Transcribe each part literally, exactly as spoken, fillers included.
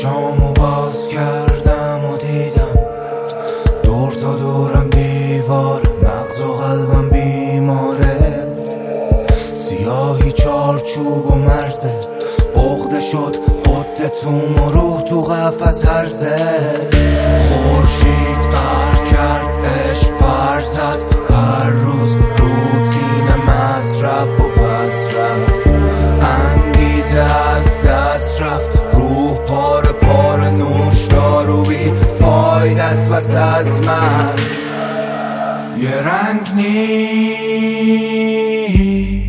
چشامو باز کردم و دیدم دور تا دورم دیواره، مغز و قلبم بیماره، سیاهی چارچوب و مرزه، عقده شد قدتون و روح تو قفس هرزه. خورشید قهر کرد، عشق پر زد، هر روز روتین مصرف و پس رفت، انگیزه از دست رفت، روح پاره پاره نوش دارو بی فایده است بس از من یه رنگ نیست.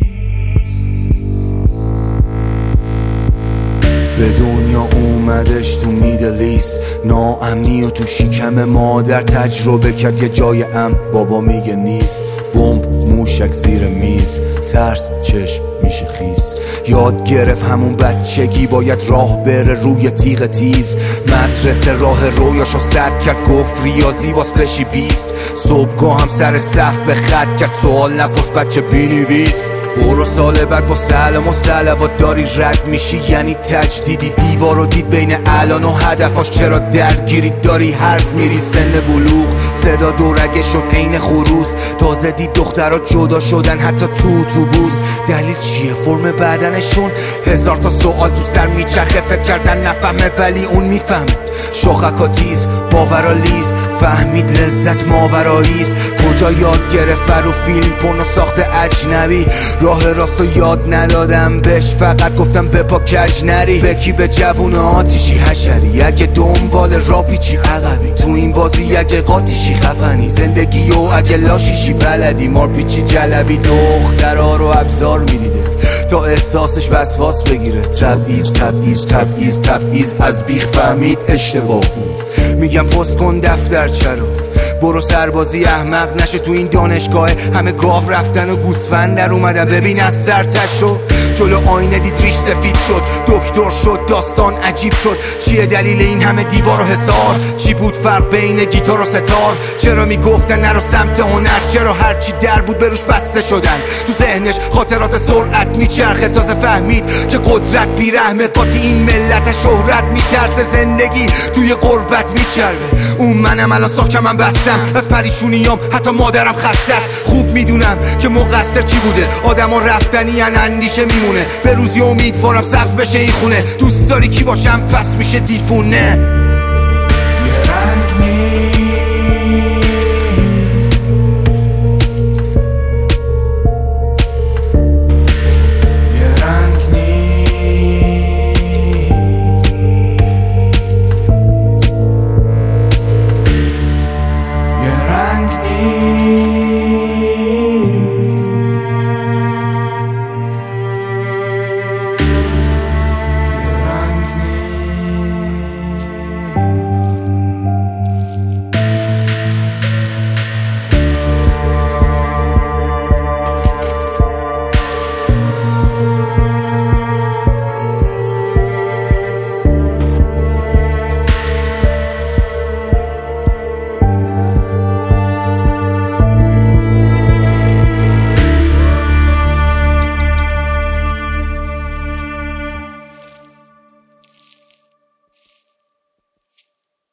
به دنیا اومدش تو میدلیست، ناامنی و تو شکم مادر تجربه کرد یه جای امن، بابا میگه نیست، بمب موشک زیر میز، ترس چشم میشه خیس، یاد گرفت همون بچگی باید راه بره روی تیغ تیز، مدرسه راه رویاشو سد کرد، گفت ریاضی باز بشی بیست، صبحگاه هم سر صف به خط کرد، سوال نپرس بچه بینویس، برو سال بعد با سلام و صلوات داری رد میشی یعنی تجدیدی، دیوارو دید بین الان و هدفاش، چرا درگیری داری هرز میری، سن بلوغ صدا دورگه شد عین خروس، تازه دید دخترها جدا شدن حتی تو اتوبوس، دلیل چیه فرم بدنشون، هزار تا سوال تو سر میچرخه، فکر کردن نفهمه ولی اون میفهمه، شاخکا تیز باورا لیز، فهمید لذت ماوراییست، کجا یاد گرفت رو فیلم پورنو ساخته اجنبی، راه راستو یاد ندادم بهش، فقط گفتم بپا کج نری، بکی به جوون آتیشی حشری، اگه دنبال را پیچی عقبی، تو این بازی اگه قاتیشی خفنی، زندگی و اگه لاشیشی بلدی، مار پیچی جلبی، دخترها رو ابزار میدیده تا احساسش وسواس بگیره، تبعیض تبعیض تبعیض تبعیض، از بیخ فهمید اشتباه بود، میگم پست کن دفترچه رو، برو سربازی احمق نشه تو این دانشگاه، همه گاو رفتن و گوسفند در اومدن، ببین از سرتشو جلو آینه دید ریش سفید شد، دکتر شد داستان عجیب شد، چیه دلیل این همه دیوار و حصار، چی بود فرق بین گیتار و ستار، چرا میگفتن نرو سمت هنر، چرا هرچی در بود بروش بسته شدن، تو ذهنش خاطرات به سرعت میچرخه، تازه فهمید که قدرت بیرحمه، قاطی این ملت شهرت میترسه، زندگی توی غربت میچربه، اون منم الان ساکمم بستم از پریشونیام، حتی مادرم خسته است، خوب میدونم که مقصر کی بوده، آدما رفتنی ان اندیشه میمونه، به روزی امیدوارم صرف بشه این خونه، دوست داری کی باشم پس میشه دیفونه.